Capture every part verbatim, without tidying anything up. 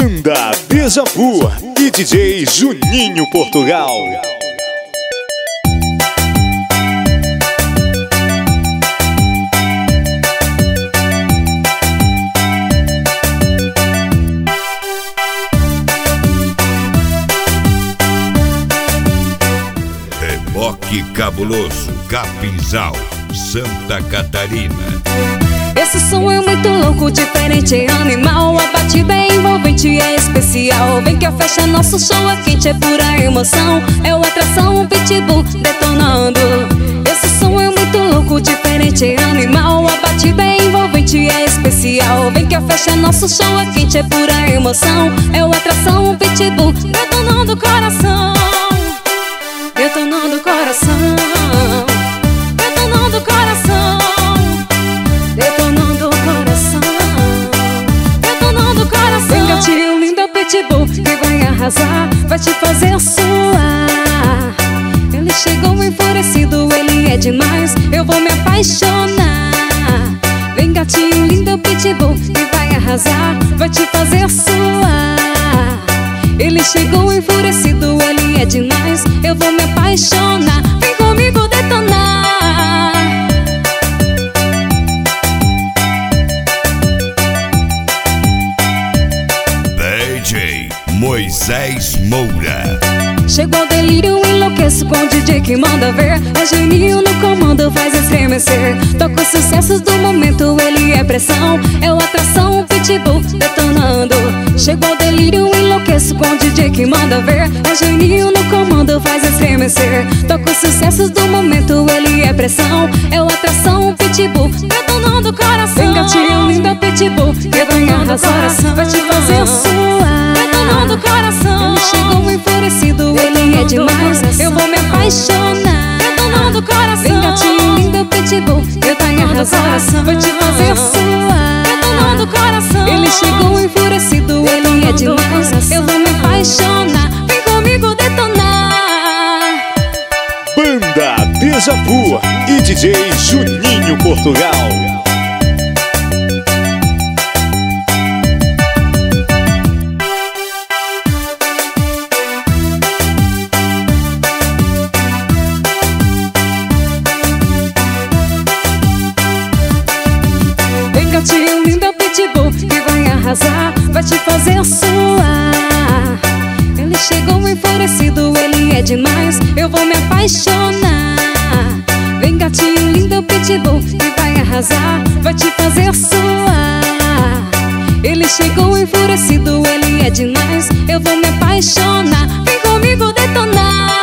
Banda Beija-Flor e D J Juninho Portugal. Reboque Cabuloso, Capinzal, Santa Catarina. Esse som é muito louco, diferente, é animal. A batida é envolvente, é especial. Vem que a festa é nosso show, é quente, é pura emoção. É o atração, o pitbull detonando. Esse som é muito louco, diferente, é animal. A batida é envolvente, é especial. Vem que a festa é nosso show, é quente, é pura emoção. É o atração, o pitbull detonando o coração. Detonando o coração. Detonando o coração. Detonando o coração. Detonando o coração. Vem gatinho lindo, é o pitbull que vai arrasar, vai te fazer suar. Ele chegou enfurecido, ele é demais, eu vou me apaixonar. Vem gatinho lindo, é o pitbull que vai arrasar, vai te fazer suar. Ele chegou enfurecido, ele é demais, eu vou me apaixonar. Vem comigo detonar. D J Moisés Moura. Chegou o delírio, enlouqueço com o D J que manda ver. É Juninho no comando, faz estremecer. Toca os sucessos do momento, ele é pressão. É o atração, o pitbull detonando. Chegou o delírio, enlouqueço com o D J que manda ver. É Juninho no comando, faz estremecer. Toca os sucessos do momento, ele é pressão. É o atração, o pitbull detonando o coração. Vem gatinho lindo, é o pitbull que vai arrasar, vai te fazer suar. Detonando o coração. Ele chegou enfurecido, ele é demais, eu vou me apaixonar. Detonando o coração. Vem gatinho lindo, é o pitbull que vai arrasar, vai te fazer suar. Detonando o coração. Ele chegou enfurecido, ele é demais, eu vou me apaixonar. Vem comigo detonar. Banda Beija-Flor e D J Juninho Portugal. Gatinho lindo, é o pitbull que vai arrasar, vai te fazer suar. Ele chegou enfurecido, ele é demais, eu vou me apaixonar. Vem gatinho lindo, é o pitbull que vai arrasar, vai te fazer suar. Ele chegou enfurecido, ele é demais, eu vou me apaixonar. Vem comigo detonar.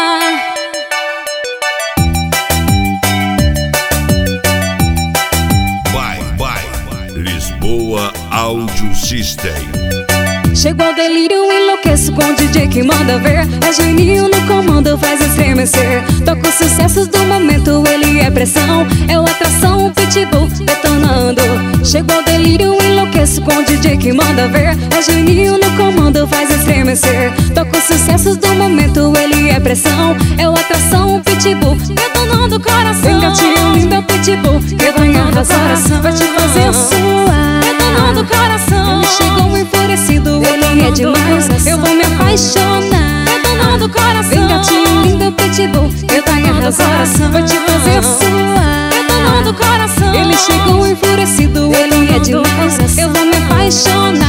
Lisboa Audio System. Chegou o delírio, enlouqueço com o D J que manda ver. É Juninho no comando, faz estremecer. Toca os sucessos do momento, ele é pressão. É o atração, o pitbull detonando. Chegou o delírio, enlouqueço com o D J que manda ver. É Juninho no comando, faz estremecer. Toca os sucessos do momento, ele é pressão. É o atração, o pitbull detonando o coração. Vem gatinho lindo, é o pitbull que vai arrasar, vai te fazer suar. Detonando o coração. Ele chegou enfurecido, ele é demais, eu vou me apaixonar. Detonando o coração. Vem gatinho lindo, é o pitbull que vai arrasar, vai te fazer suar. Detonando o coração. Ele chegou enfurecido, ele é demais, eu vou me apaixonar.